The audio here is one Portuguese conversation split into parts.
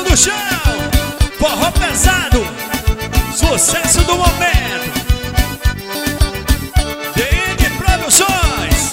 do chão, forró pesado, sucesso do momento. DM Produções.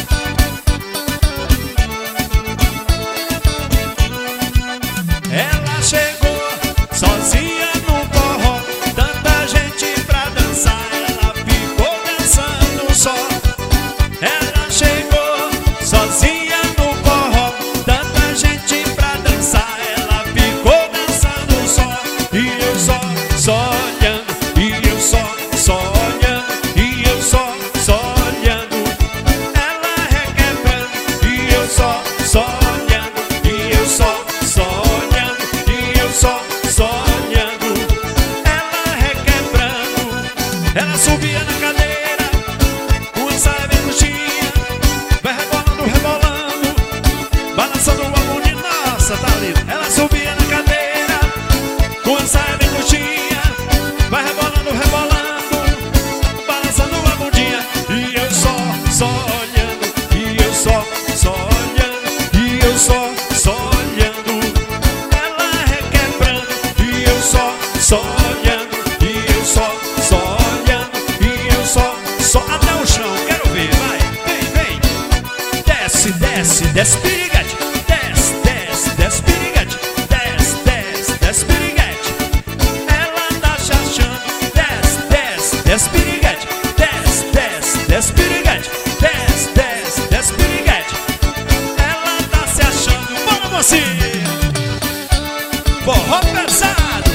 Ela chegou sozinha no forró, tanta gente pra dançar, ela ficou dançando só. Ela chegou sozinha no forró, tanta gente pra dançar, ela ficou dançando só. E eu só olhando, e eu só olhando, e eu só olhando. Ela requebrando, e eu só olhando, e eu só olhando, e eu só olhando. Ela requebrando, ela subia na cadeira, uma saia bem coxinha, vai rebolando, rebolando, balançando o bundinha. Nossa, tá lindo. Ela subia na cadeira, uma saia bem coxinha, vai rebolando, rebolando, balançando a bundinha. E eu só olhando, e eu só olhando, e eu só olhando. Ela requebrando, e eu só olhando, e eu só olhando, e eu só até o chão. Quero ver, vai, vem. Desce, desce, desce, piriguete. Desce, desce, desce, piriguete. Desce, desce, desce, piriguete. Ela tá se achando. Desce, desce, desce, piriguete. Desce, desce, desce, piriguete. Desce, desce, desce, piriguete. Ela tá se achando. Bora, mocinha! Forró pesado.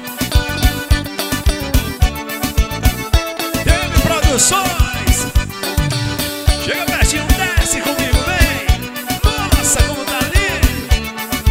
DM Produções. Chega pertinho, desce comigo, vem. Nossa, como tá lindo.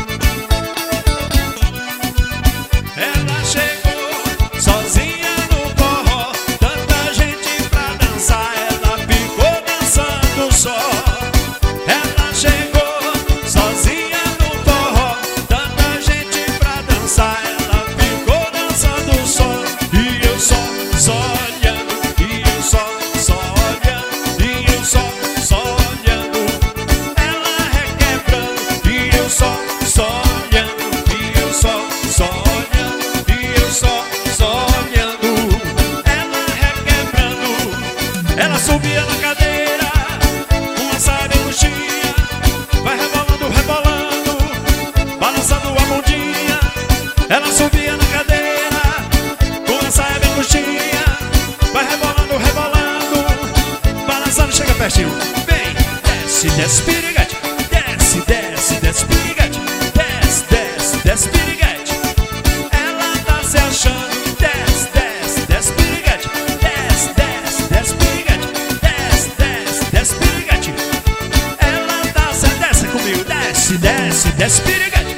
Ela chegou sozinha no forró, tanta gente pra dançar, ela ficou dançando só. Ela chegou sozinha no forró, tanta gente pra dançar, ela ficou dançando só. E eu só olhando, e eu só olhando, e eu só olhando. Ela requebrando, e eu só olhando, e eu só olhando, e eu só olhando. Ela requebrando, ela subia na cadeira, uma saia bem coxinha, vai rebolando, rebolando, balançando a bundinha. Ela subia na cadeira, uma saia bem coxinha, vai rebolando, rebolando, balançando. Chega pertinho, vem. Desce, desce, piriguete. Desce, desce, desce, piriguete. Desce, desce, desce, piriguete. Ela tá se achando. Desce, desce, desce, piriguete. Desce, desce, desce, piriguete. Desce, desce, desce, piriguete. Ela tá se... Desce comigo. Desce, desce, desce, piriguete.